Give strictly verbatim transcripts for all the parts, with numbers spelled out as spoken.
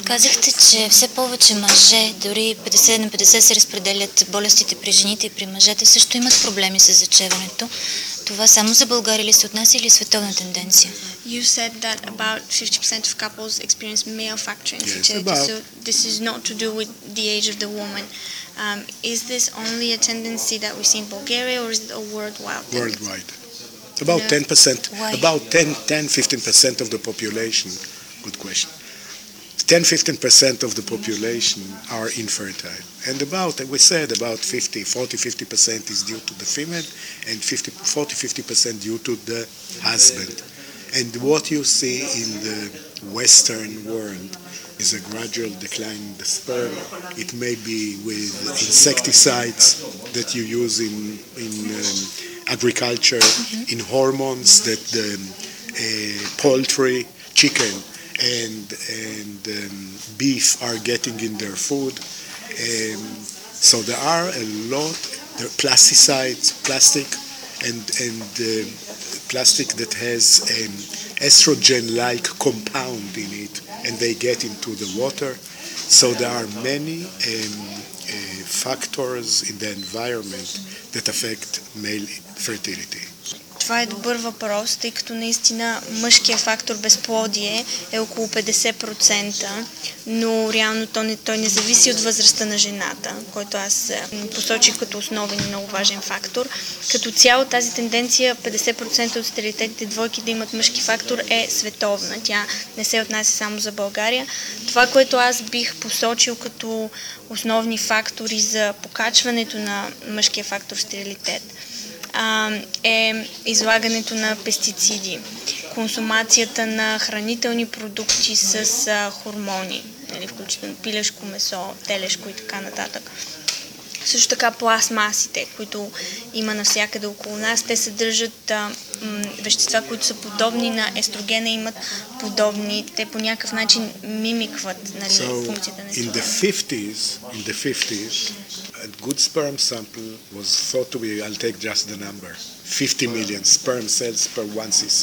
Казахте, че все повече мъже, дори петдесет на петдесет се разпределят болестите при жените и при мъжете, също имат проблеми с зачеването. Това само за България ли се отнася или е световна тенденция? You said that about fifty percent of couples experience male factor infertility, about. so this is not to do with the age of the woman. Um, is this only a tendency that we see in Bulgaria, or is it a worldwide tendency? Worldwide. About No. ten percent, Why? about ten, ten, fifteen percent of the population, good question, ten, fifteen percent of the population are infertile. And about, we said about fifty, forty, fifty percent is due to the female and fifty, forty, fifty percent due to the husband. And what you see in the Western world is a gradual decline in the sperm. It may be with insecticides that you use in, in um, agriculture, mm-hmm. in hormones that the uh, poultry, chicken, and and um, beef are getting in their food. Um, so there are a lot, there are plasticides, plastic, and and uh, plastic that has an estrogen-like compound in it, and they get into the water. So there are many um, uh, factors in the environment that affect male fertility. Това е добър въпрос, тъй като наистина мъжкият фактор безплодие е около петдесет процента, но реално той не, той не зависи от възрастта на жената, който аз посочих като основен и много важен фактор. Като цяло тази тенденция петдесет процента от стерилитетните двойки да имат мъжки фактор е световна. Тя не се отнася само за България. Това, което аз бих посочил като основни фактори за покачването на мъжкия фактор стерилитет, е излагането на пестициди, консумацията на хранителни продукти с хормони, включително пилешко месо, телешко и така нататък. Също така пластмасите, които има навсякъде около нас, те съдържат а, м, вещества, които са подобни на естрогена, имат подобни, те по някакъв начин мимикват, нали, so, функцията на in the fifties, in the fifties, a good sperm sample was thought to be, I'll take just the number, fifty million sperm cells per one cc.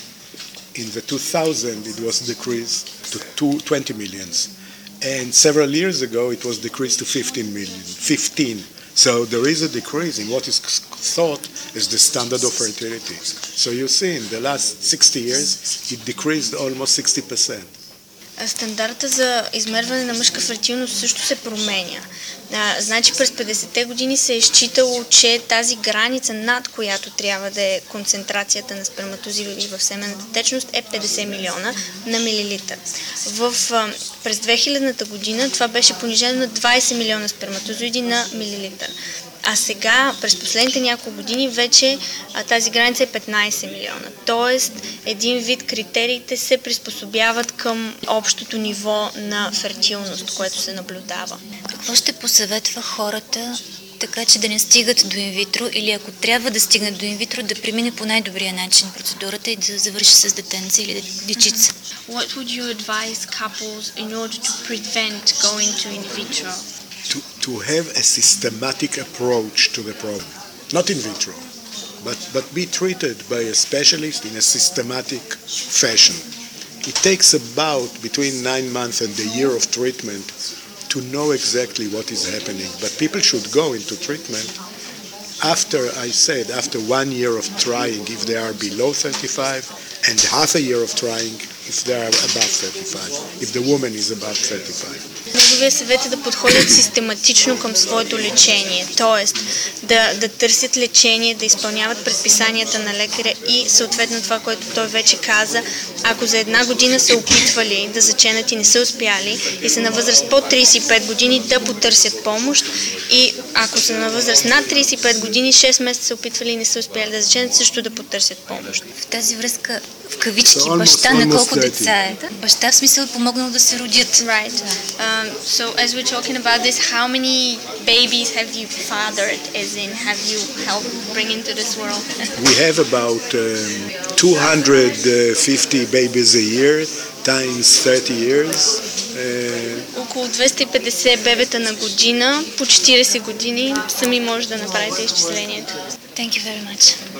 In the two thousand, it was decreased to twenty millions. And several years ago, it was decreased to fifteen million, fifteen. So there is a decrease in what is thought as the standard of fertility. So you see, in the last sixty years, it decreased almost sixty percent. Стандарта за измерване на мъжка фертилност също се променя. А, значи през петдесетте години се е считало, че тази граница, над която трябва да е концентрацията на сперматозоиди в семенната течност, е петдесет милиона на милилитър. В, а, през две хилядната година това беше понижено на двадесет милиона сперматозоиди на милилитър. А сега, през последните няколко години, вече а, тази граница е петнадесет милиона. Тоест, един вид критериите се приспособяват към общото ниво на фертилност, което се наблюдава. Какво ще посъветва хората, така че да не стигат до инвитро, или ако трябва да стигнат до инвитро, да премине по най-добрия начин процедурата и да завърши с детенца или дечица? What would you advise couples in order to prevent going to in vitro? To, to have a systematic approach to the problem, not in vitro, but, but be treated by a specialist in a systematic fashion. It takes about between nine months and a year of treatment to know exactly what is happening, but people should go into treatment after, I said, after one year of trying if they are below thirty-five, and half a year of trying if they are above thirty-five, if the woman is above thirty-five. Неговия съвет е да подходят систематично към своето лечение, т.е. да, да търсят лечение, да изпълняват предписанията на лекаря и съответно това, което той вече каза, ако за една година са опитвали да заченат и не са успяли и са на възраст под тридесет и пет години, да потърсят помощ, и ако са на възраст над тридесет и пет години, шест месеца са опитвали и не са успяли да заченат, също да потърсят помощ. В тази връзка, в кавички, баща на колко деца е? Баща в смисъл помогнал да се родят. Right. Um, so as we're talking about this, how many babies have you fathered, as in have you helped bring into this world? We have about um, two hundred fifty babies a year times thirty years. Uh, Около двеста и петдесет бебета на година, по четиридесет години, сами може да направите изчислението. Thank you very much.